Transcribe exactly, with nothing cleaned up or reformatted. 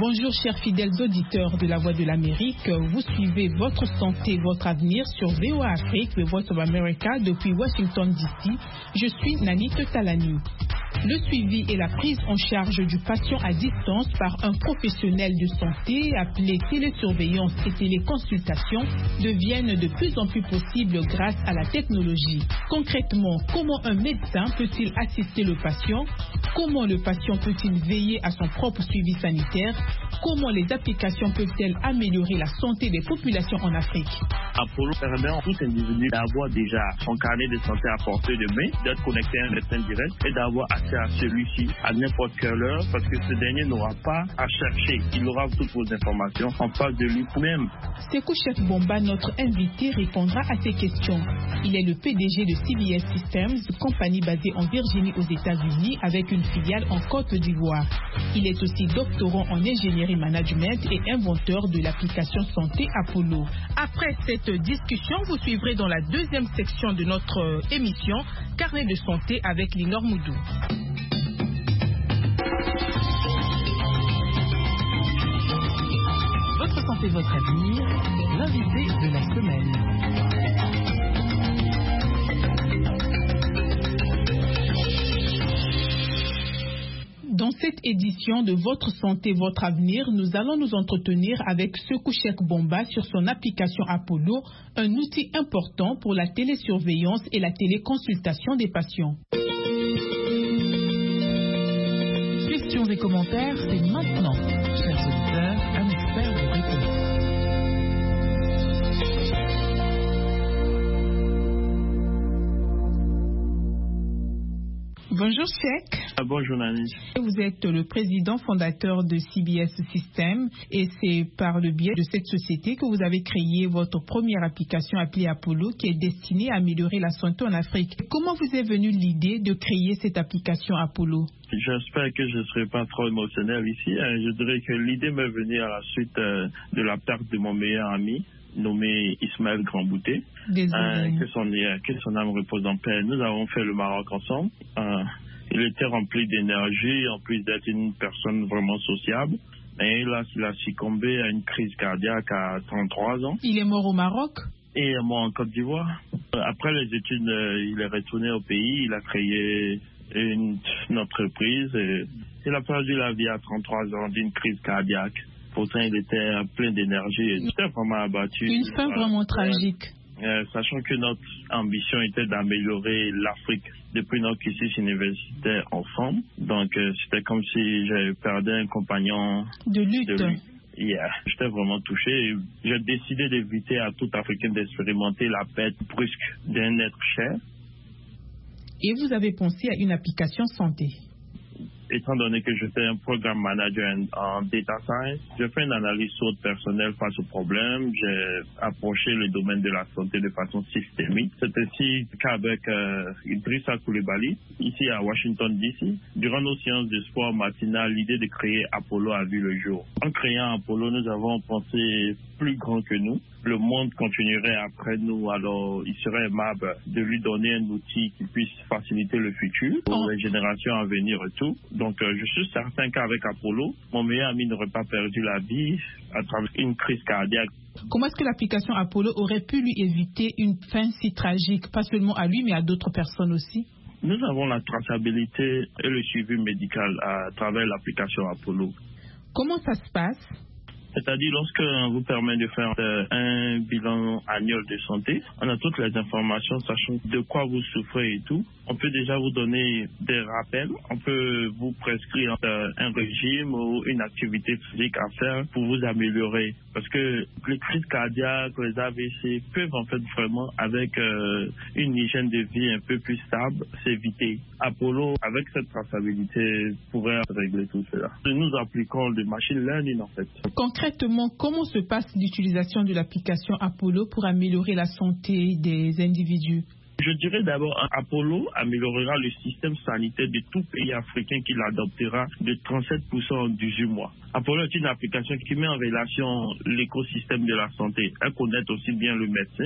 Bonjour chers fidèles auditeurs de la Voix de l'Amérique, vous suivez Votre Santé, Votre Avenir sur V O A Afrique, The Voice of America depuis Washington D C. Je suis Nanit Talani. Le suivi et la prise en charge du patient à distance par un professionnel de santé appelé télésurveillance et téléconsultation deviennent de plus en plus possibles grâce à la technologie. Concrètement, comment un médecin peut-il assister le patient? Comment le patient peut-il veiller à son propre suivi sanitaire? Comment les applications peuvent-elles améliorer la santé des populations en Afrique? Apollo permet à tout individu d'avoir déjà son carnet de santé à portée de main, d'être connecté à un médecin direct et d'avoir accès à celui-ci à n'importe quelle heure parce que ce dernier n'aura pas à chercher. Il aura toutes vos informations en face de lui-même. Sekou Cheikh Bomba, notre invité, répondra à ces questions. Il est le P D G de C B S Systems, compagnie basée en Virginie aux États-Unis avec une filiale en Côte d'Ivoire. Il est aussi doctorant en ingénierie management et inventeur de l'application santé Apollo. Après cette discussion, vous suivrez dans la deuxième section de notre émission Carnet de santé avec Linor Moudou. Votre santé, votre avenir, l'invité de la semaine. Dans cette édition de Votre Santé, Votre Avenir, nous allons nous entretenir avec Sekou Cheikh Bomba sur son application Apollo, un outil important pour la télésurveillance et la téléconsultation des patients. Questions et commentaires, c'est maintenant. Chers auditeurs, un expert vous répond. Bonjour Cheikh. Ah, bonjour Nani. Vous êtes le président fondateur de C B S Systems et c'est par le biais de cette société que vous avez créé votre première application appelée Apollo qui est destinée à améliorer la santé en Afrique. Comment vous est venue l'idée de créer cette application Apollo? J'espère que je ne serai pas trop émotionnel ici. Je dirais que l'idée m'est venue à la suite de la perte de mon meilleur ami, nommé Ismaël Grandbouté. Euh, que, son, que son âme repose en paix. Nous avons fait le Maroc ensemble. Euh, il était rempli d'énergie, en plus d'être une personne vraiment sociable. Et là, il a succombé à une crise cardiaque à trente-trois ans. Il est mort au Maroc? Et il est mort en Côte d'Ivoire. Après les études, il est retourné au pays. Il a créé une, une entreprise. Et il a perdu la vie à trente-trois ans d'une crise cardiaque. Pourtant, il était plein d'énergie et tout vraiment abattu. Une fin voilà. Vraiment tragique. Euh, sachant que notre ambition était d'améliorer l'Afrique depuis notre cursus universitaire ensemble. Donc, euh, c'était comme si j'avais perdu un compagnon de lutte. De lutte. Yeah. J'étais vraiment touché. J'ai décidé d'éviter à tout Africain d'expérimenter la perte brusque d'un être cher. Et vous avez pensé à une application santé? Étant donné que j'étais un programme manager en data science, j'ai fait une analyse SWOT personnelle face au problème. J'ai approché le domaine de la santé de façon systémique. C'est ainsi qu'avec euh, Idrissa Coulibaly, ici à Washington D C, durant nos séances de sport matinales, l'idée de créer Apollo a vu le jour. En créant Apollo, nous avons pensé plus grand que nous. Le monde continuerait après nous, alors il serait aimable de lui donner un outil qui puisse faciliter le futur pour les générations à venir et tout. Donc euh, je suis certain qu'avec Apollo, mon meilleur ami n'aurait pas perdu la vie à travers une crise cardiaque. Comment est-ce que l'application Apollo aurait pu lui éviter une fin si tragique, pas seulement à lui mais à d'autres personnes aussi? Nous avons la traçabilité et le suivi médical à travers l'application Apollo. Comment ça se passe? C'est-à-dire, lorsque vous permet de faire euh, un bilan annuel de santé, on a toutes les informations, sachant de quoi vous souffrez et tout. On peut déjà vous donner des rappels. On peut vous prescrire euh, un régime ou une activité physique à faire pour vous améliorer. Parce que les crises cardiaques, les A V C peuvent en fait vraiment, avec euh, une hygiène de vie un peu plus stable, s'éviter. Apollo, avec cette traçabilité, pourrait régler tout cela. Nous appliquons le machine learning en fait. Concrètement, comment se passe l'utilisation de l'application Apollo pour améliorer la santé des individus? Je dirais d'abord, Apollo améliorera le système sanitaire de tout pays africain qui l'adoptera de trente-sept pour cent en dix-huit mois. Apollo est une application qui met en relation l'écosystème de la santé. Elle connaît aussi bien le médecin